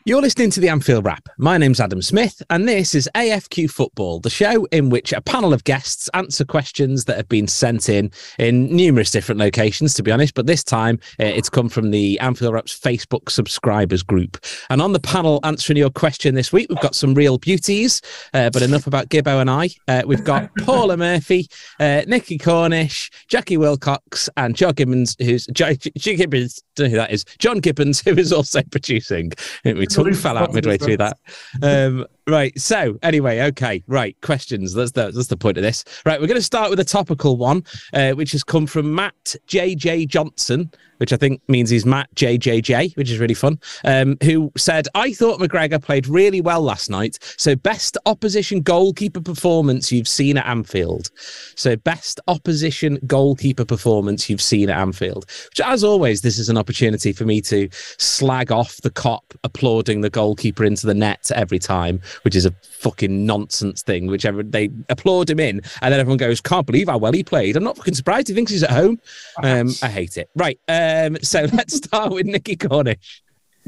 You're listening to the Anfield Wrap. My name's Adam Smith, and this is AFQ Football, the show in which a panel of guests answer questions that have been sent in numerous different locations, to be honest, but this time it's come from the Anfield Wrap's Facebook subscribers group. And on the panel answering your question this week, we've got some real beauties, but enough about Gibbo and I. We've got Paula Murphy, Nicky Cornish, Jackie Wilcox, and John Gibbons, John Gibbons, don't know who that is, John Gibbons, who is also producing. We fell out midway through that. Right. So anyway, okay. Right. Questions. That's the point of this. Right. We're going to start with a topical one, which has come from Matt JJ Johnson, which I think means he's Matt JJJ, which is really fun, who said, I thought McGregor played really well last night. So best opposition goalkeeper performance you've seen at Anfield. So best opposition goalkeeper performance you've seen at Anfield. Which, as always, this is an opportunity for me to slag off the cop applauding the goalkeeper into the net every time, which is a fucking nonsense thing, whichever they applaud him in, and then everyone goes, can't believe how well he played. I'm not fucking surprised he thinks he's at home. I hate it. Right. So let's start with Nicky Cornish.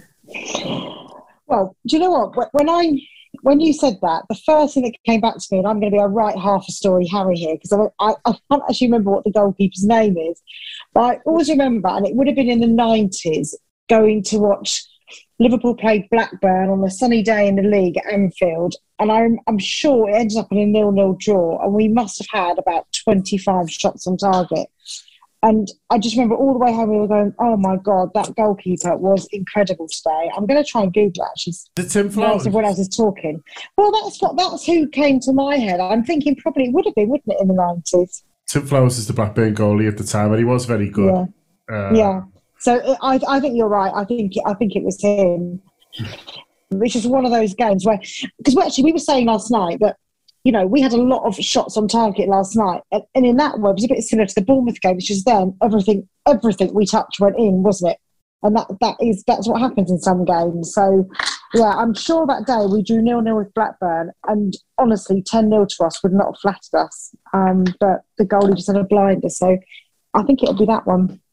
Well, do you know what? When you said that, the first thing that came back to me, and I'm going to be a right half a story Harry here, because I can't actually remember what the goalkeeper's name is, but I always remember, and it would have been in the 90s, going to watch Liverpool play Blackburn on a sunny day in the league at Anfield, and I'm sure it ended up in a 0-0 draw, and we must have had about 25 shots on target. And I just remember all the way home we were going, oh my God, that goalkeeper was incredible today. I'm going to try and Google it, actually. The Tim Flowers. Everyone else is talking. Well, that's who came to my head. I'm thinking probably it would have been, wouldn't it, in the 90s? Tim Flowers is the Blackburn goalie at the time, and he was very good. Yeah. So I think you're right. I think it was him, which is one of those games where, because we were saying last night that, you know, we had a lot of shots on target last night, and in that way, it was a bit similar to the Bournemouth game, which is then everything we touched went in, wasn't it? And that's what happens in some games. So, yeah, I'm sure that day we drew 0-0 with Blackburn, and honestly, 10-0 to us would not have flattered us. But the goalie just had a blinder, so I think it'll be that one.